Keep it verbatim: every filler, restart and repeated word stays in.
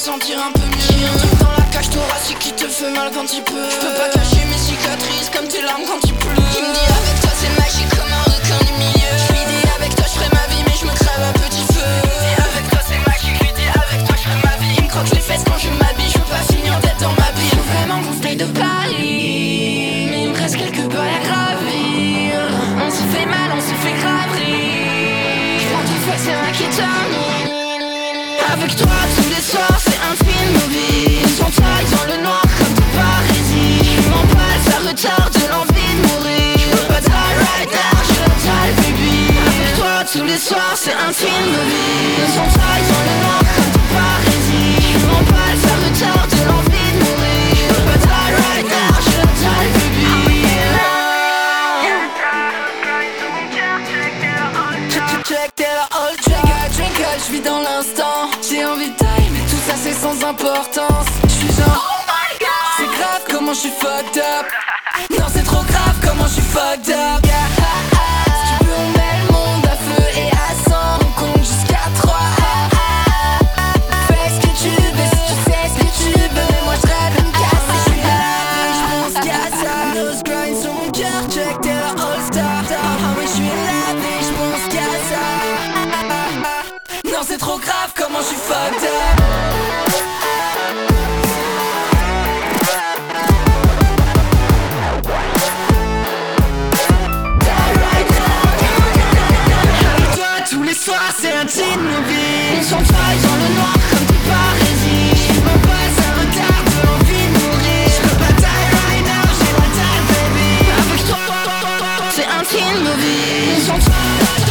sentir un peu mieux. J'ai un truc dans la cage thoracique qui te fait mal quand il pleut. Je peux pas cacher mes cicatrices comme tes larmes quand il pleut. Qui me dit avec toi c'est magique comme un requin du milieu. Je lui dis avec toi je ferai ma vie mais je me crève à petit feu. Avec toi c'est magique, lui dis avec toi je ferai ma vie. Il me croque les fesses quand je m'habille, je veux pas finir d'être dans ma vie. Je veux vraiment qu'on se paye de Paris, mais il me reste quelques balles à gravir. On se fait mal, on se fait grave rire. Je crois qu'il faut que c'est moi qui termine. Avec toi tous les soirs c'est un film movie. On s'entaille dans le noir comme de parésie. Je m'emballe, ça retarde l'envie de mourir. Je peux pas die right now, je la die baby. Avec toi tous les soirs c'est un film movie. On s'entaille dans le noir comme de parésie. Je m'emballe, ça retarde l'envie de mourir. Je peux pas die right now, je la die baby. Check that all drink, drink, je vis dans l'instant. J'ai envie de taille, mais tout ça c'est sans importance. Je suis genre, oh my god, c'est grave comment je suis fucked up. Non c'est trop grave comment je suis fucked up. Yeah, ah, ah. Si tu veux on met le monde à feu et à sang. On compte jusqu'à trois. Ah, ah, ah. Fais ce que tu veux, si tu sais ce que tu veux. Mais moi je rêve de me casser. Je suis là, je pense qu'à ça. Nose grind sur mon cœur, check that all star. Ah oui je suis là, je pense qu'à ça. Non c'est trop grave comment je suis fucked up. Avec toi tous les soirs c'est un teen movie. On s'entaille dans le noir comme des parésies. Je me passe un retard de l'envie de mourir. Je peux pas die right now, j'ai la die baby. Avec toi c'est un teen movie. On s'entaille